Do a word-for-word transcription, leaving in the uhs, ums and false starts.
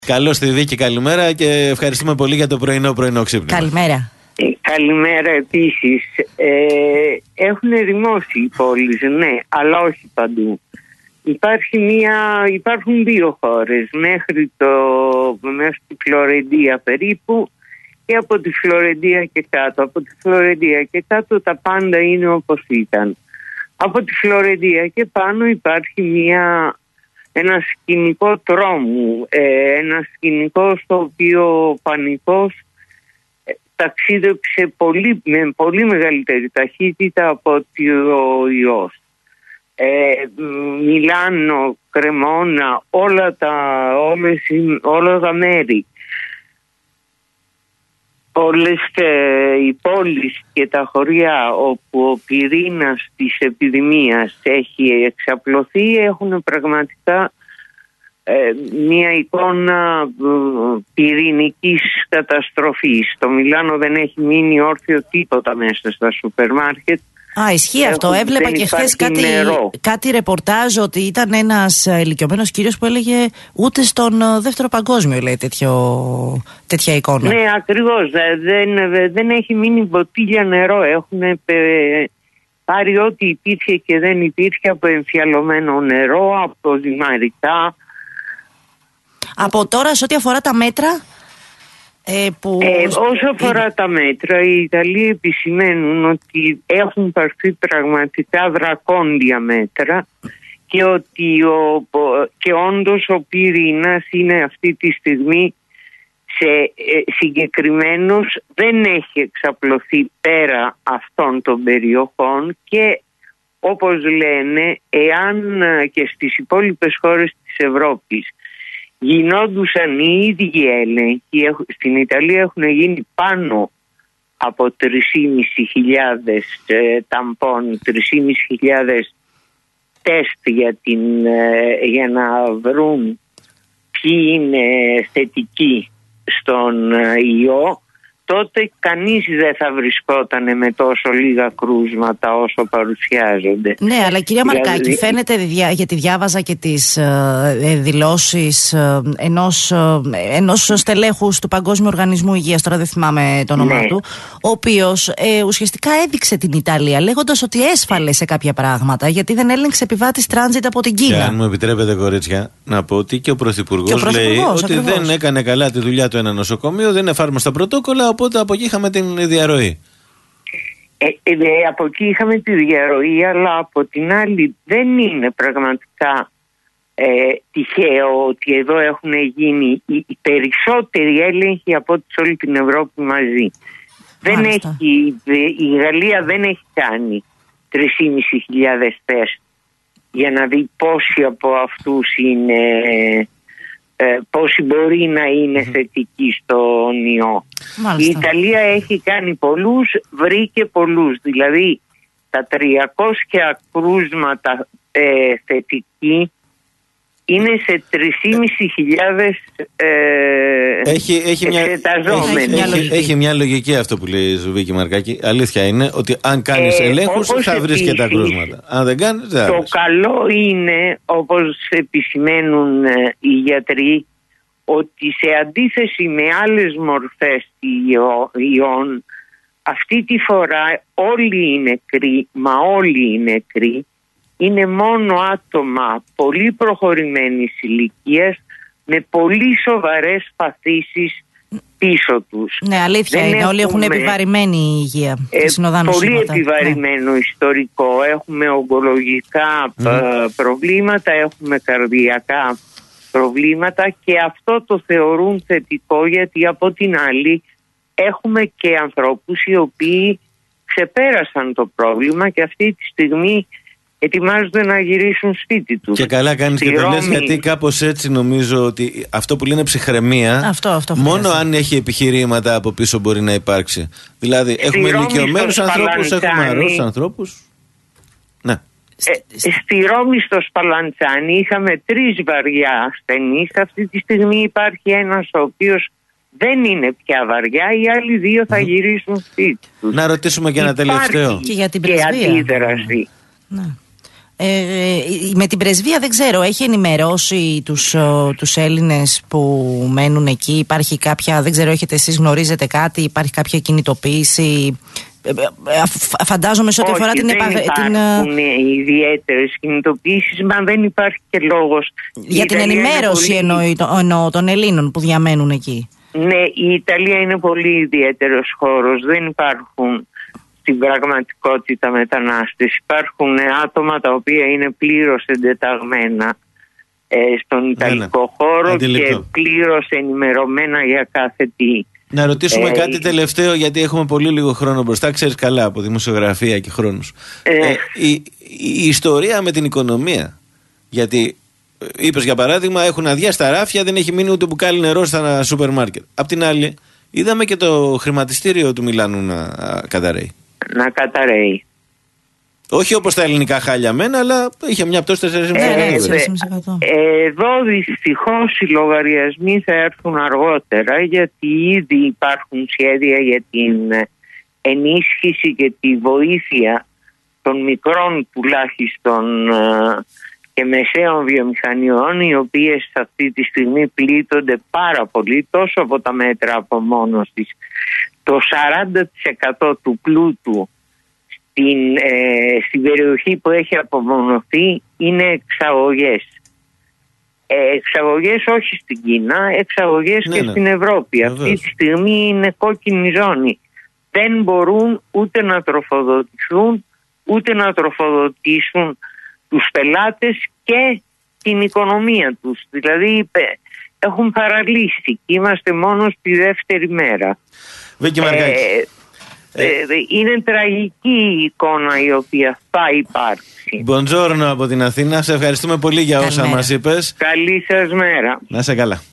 Καλώς τη Δίκη, καλημέρα και ευχαριστούμε πολύ για το πρωινό πρωινό ξύπνημα. Καλημέρα. Ε, καλημέρα επίσης. Ε, έχουν ερημώσει οι πόλεις, ναι, αλλά όχι παντού. Υπάρχει μια, υπάρχουν δύο χώρες μέχρι, το, μέχρι τη Φλωρεντία περίπου και από τη Φλωρεντία και κάτω. Από τη Φλωρεντία και κάτω τα πάντα είναι όπως ήταν. Από τη Φλωρεντία και πάνω υπάρχει μια, ένα σκηνικό τρόμου, ε, ένα σκηνικό στο οποίο ο πανικός ε, ταξίδεψε πολύ, με πολύ μεγαλύτερη ταχύτητα από ότι ο ιός. Ε, Μιλάνο, Κρεμόνα, όλα τα, όλες, όλα τα μέρη, όλες ε, οι πόλεις και τα χωριά όπου ο πυρήνας της επιδημίας έχει εξαπλωθεί έχουν πραγματικά ε, μια εικόνα ε, πυρηνικής καταστροφής. Το Μιλάνο δεν έχει μείνει όρθιο τίποτα μέσα στα σούπερ μάρκετ. Α, ισχύει αυτό. Έχουν, Έβλεπα και χθες κάτι, κάτι ρεπορτάζ ότι ήταν ένας ηλικιωμένος κύριος που έλεγε ούτε στον δεύτερο παγκόσμιο, λέει, τέτοιο, τέτοια εικόνα. Ναι, ακριβώς. Δεν, δεν έχει μείνει μποτίλια νερό. Έχουν πάρει ό,τι υπήρχε και δεν υπήρχε από εμφιαλωμένο νερό, από ζυμαρικά. Από τώρα, σε ό,τι αφορά τα μέτρα... Ε, που... ε, όσο αφορά τα μέτρα, οι Ιταλοί επισημαίνουν ότι έχουν πάρθει πραγματικά δρακόντια μέτρα και ότι ο, και όντως ο πυρήνας είναι αυτή τη στιγμή σε ε, συγκεκριμένους, δεν έχει εξαπλωθεί πέρα αυτών των περιοχών και όπως λένε, εάν και στις υπόλοιπες χώρες της Ευρώπης γινόντουσαν οι ίδιοι έλεγχοι, στην Ιταλία έχουν γίνει πάνω από τρεις χιλιάδες ε, ταμπών, τρεις χιλιάδες τεστ για, την, ε, για να βρουν ποιοι είναι θετικοί στον ε, ιό, τότε κανείς δεν θα βρισκόταν με τόσο λίγα κρούσματα όσο παρουσιάζονται. Ναι, αλλά κυρία Μαρκάκη, δηλαδή... φαίνεται, γιατί διάβαζα και τις ε, δηλώσεις ε, ενός, ε, ενός στελέχους του Παγκόσμιου Οργανισμού Υγείας, τώρα δεν θυμάμαι το όνομά ναι. του, ο οποίος ε, ουσιαστικά έδειξε την Ιταλία λέγοντας ότι έσφαλε σε κάποια πράγματα γιατί δεν έλεγξε επιβάτης τράνζιτ από την Κίνα. Και αν μου επιτρέπετε, κορίτσια, να πω ότι και ο Πρωθυπουργός λέει ακριβώς. ότι δεν έκανε καλά τη δουλειά του ένα νοσοκομείο, δεν εφάρμοσε τα πρωτόκολλα, οπότε από εκεί είχαμε την διαρροή. Ε, ε, από εκεί είχαμε τη διαρροή, αλλά από την άλλη δεν είναι πραγματικά ε, τυχαίο ότι εδώ έχουν γίνει οι, οι περισσότεροι έλεγχοι από ό,τι σε όλη την Ευρώπη μαζί. Δεν έχει, η Γαλλία δεν έχει κάνει τρεις χιλιάδες τεστ για να δει πόσοι από αυτούς είναι... Ε, πόσοι μπορεί να είναι θετικοί στον ιό. Μάλιστα. Η Ιταλία έχει κάνει πολλούς, βρήκε πολλούς. Δηλαδή τα τριακόσια κρούσματα ε, θετικοί είναι σε τρεις χιλιάδες ε, έχει, έχει εξεταζόμενοι. Έχει, έχει, έχει μια λογική αυτό που λέει η Ζουβίκη Μαρκάκη. Αλήθεια είναι ότι αν κάνεις ε, ελέγχους θα βρεις και τα κρούσματα. Αν δεν κάνεις, δεν το βρεις. καλό είναι, όπως επισημαίνουν ε, οι γιατροί, ότι σε αντίθεση με άλλες μορφές ιών, αυτή τη φορά όλοι είναι νεκροί, μα όλοι είναι νεκροί. Είναι μόνο άτομα πολύ προχωρημένης ηλικίας με πολύ σοβαρές παθήσεις πίσω τους. Ναι, αλήθεια δεν είναι. Έχουμε, όλοι έχουν επιβαρημένη υγεία. Ε, πολύ επιβαρημένο ναι. ιστορικό. Έχουμε ογκολογικά mm. προβλήματα, έχουμε καρδιακά προβλήματα και αυτό το θεωρούν θετικό, γιατί από την άλλη έχουμε και ανθρώπους οι οποίοι ξεπέρασαν το πρόβλημα και αυτή τη στιγμή ετοιμάζονται να γυρίσουν σπίτι τους. Και καλά κάνεις και το λες, γιατί κάπως έτσι νομίζω ότι αυτό που λένε ψυχραιμία, αυτό, αυτό μόνο αν έχει επιχειρήματα από πίσω μπορεί να υπάρξει. Δηλαδή στη έχουμε ηλικιωμένους ανθρώπους, έχουμε αρρώσεις ανθρώπους. Ναι. Ε, στη Ρώμη στο Σπαλαντσάνι είχαμε τρεις βαριά ασθενείς. Αυτή τη στιγμή υπάρχει ένας ο οποίος δεν είναι πια βαριά, οι άλλοι δύο θα γυρίσουν σπίτι τους. Να ρωτήσουμε και ένα τελευταίο. Και για την πρεσβεία. Και αντίδραση. Ναι. Ε, με την πρεσβεία δεν ξέρω, έχει ενημερώσει τους, τους Έλληνες που μένουν εκεί? Υπάρχει κάποια, δεν ξέρω, έχετε εσείς, γνωρίζετε κάτι, υπάρχει κάποια κινητοποίηση? Φαντάζομαι σε ό,τι αφορά την επαγγελματική. Δεν υπάρχουν την... ιδιαίτερες κινητοποίησεις, μα δεν υπάρχει και λόγος. Για η την Ιταλία ενημέρωση πολύ... εννοώ των Ελλήνων που διαμένουν εκεί. Ναι, η Ιταλία είναι πολύ ιδιαίτερος χώρος. Δεν υπάρχουν στην πραγματικότητα μετανάστες. Υπάρχουν άτομα τα οποία είναι πλήρως εντεταγμένα ε, στον Ιταλικό ναι, χώρο αντιληπτό. Και πλήρως ενημερωμένα για κάθε τι. Να ρωτήσουμε ε, κάτι τελευταίο, γιατί έχουμε πολύ λίγο χρόνο μπροστά. Ξέρεις καλά από δημοσιογραφία και χρόνους. Ε, ε, η, η, η ιστορία με την οικονομία. Γιατί είπες για παράδειγμα, έχουν αδειά στα ράφια, δεν έχει μείνει ούτε μπουκάλι νερό στα σούπερ μάρκετ. Απ' την άλλη, είδαμε και το χρηματιστήριο του Μιλάνου να καταραίει. Να καταραίει. Όχι όπως τα ελληνικά χάλια μένα, αλλά είχε μια πτώση τέσσερα κόμμα πέντε τοις εκατό. Ε, ε, εδώ δυστυχώς οι λογαριασμοί θα έρθουν αργότερα, γιατί ήδη υπάρχουν σχέδια για την ενίσχυση και τη βοήθεια των μικρών τουλάχιστον και μεσαίων βιομηχανιών, οι οποίες αυτή τη στιγμή πλήττονται πάρα πολύ τόσο από τα μέτρα απομόνωσης. Το σαράντα τοις εκατό του πλούτου στην, ε, στην περιοχή που έχει απομονωθεί είναι εξαγωγές. Ε, εξαγωγές όχι στην Κίνα, εξαγωγές ναι, και ναι. στην Ευρώπη. Βεβαίως. Αυτή τη στιγμή είναι κόκκινη ζώνη. Δεν μπορούν ούτε να τροφοδοτηθούν, ούτε να τροφοδοτήσουν τους πελάτες και την οικονομία τους. Δηλαδή έχουν παραλύσει. Είμαστε μόνο στη δεύτερη μέρα. Βίκη Μαρκάκη. Ε, ε, είναι τραγική η εικόνα η οποία θα υπάρξει. Μποντζόρνο από την Αθήνα. Σε ευχαριστούμε πολύ για όσα μας είπες. Καλή σας μέρα. Να είσαι καλά.